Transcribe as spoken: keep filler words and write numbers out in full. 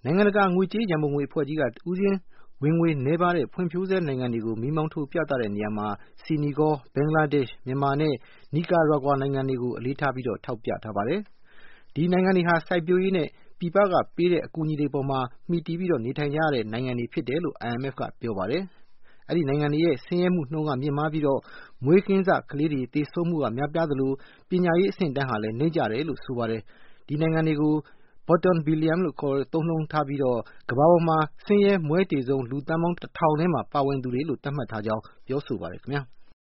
နိုင်ငံတကာငွေကြေးရန်ပုံငွေအဖွဲ့ကြီးကဦးစင်းဝင်ငွေနည်းပါးတဲ့ဖွံ့ဖြိုးဆဲနိုင်ငံတွေကိုမီးမောင်းထိုးပြသတဲ့နေရာမှာစီနီဂေါဘင်္ဂလားဒေ့ရှ်မြန်မာနဲ့နီကာရာဂွာနိုင်ငံတွေကိုအလေးထားပြီးထောက်ပြထားပါတယ်။ဒီနိုင်ငံတွေဟာစိုက်ပျိုးရေးနဲ့ပြည်ပကပေးတဲ့အကူအညီတွေပေါ်မှာမှီတည်ပြီးနေထိုင်ကြရတဲ့နိုင်ငံတွေဖြစ်တယ်လို့ I M F ကပြောပါတယ်။အဲဒီနိုင်ငံတွေရဲ့ဆင်းရဲမှုနှုန်းကမြင့်မားပြီးတော့မွေးကင်းစကလေးတွေသေဆုံးမှုကများပြားသလိုပညာရေးအဆင့်အတန်းဟာလည်းနိမ့်ကျတယ်လို့ဆိုပါတယ်။ဒီနိုင်ငံတွေကိုBottom Billion လို့ခေါ်သုံးနှုန်းထားပြီးတော့ကမ္ဘာပေါ်မှာဆင်းရဲမွဲတေဆုံးလူသန်းပေါင်းတစ်ထောင်ထဲမှာပါဝင်သူတွေလို့သတ်မှတ်ထားကြောင်းပြောဆိုပါတယ်ခင်ဗျာ။